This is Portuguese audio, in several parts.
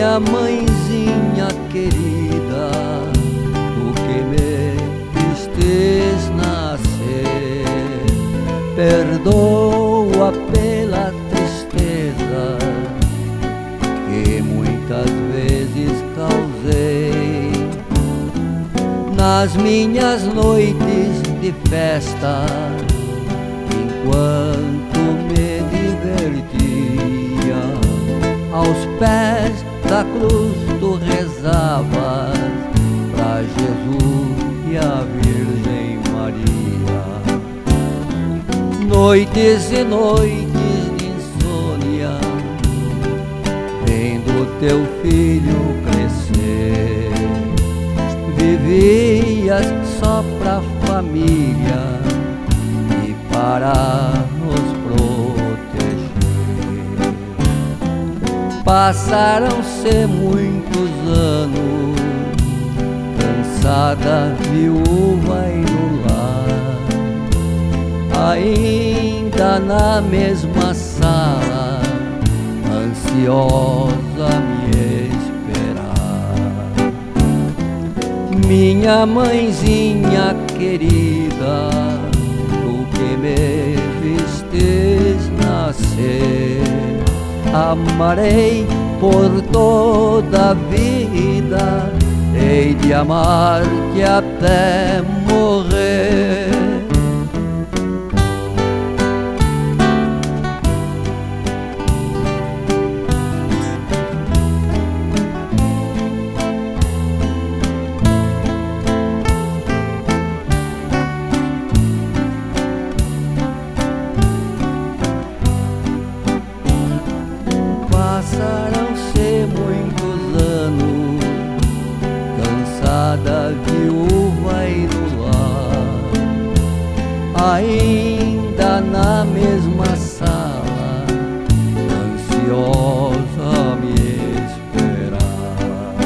Minha mãezinha querida, tu que me vistes nascer, perdoa pela tristeza que muitas vezes causei nas minhas noites de festa, enquanto me divertia. Aos pés da cruz tu rezavas pra Jesus e a Virgem Maria. Noites e noites de insônia, vendo teu filho crescer. Vivias só pra família e para nos proteger. Passaram-se muitos anos, cansada, viúva e no lar, ainda na mesma sala, ansiosa me esperar. Minha mãezinha querida, tu que me vistes nascer, amarei por toda a vida, hei de amar-te até morrer. Passaram-se muitos anos, cansada, viúva e no lar, ainda na mesma sala, ansiosa a me esperar.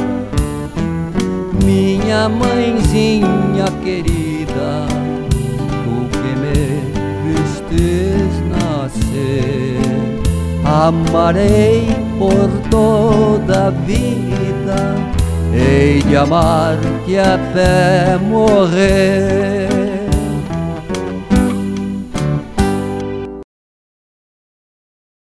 Minha mãezinha querida, tu que me vistes nascer, amarei por toda a vida, hei de amar-te até morrer.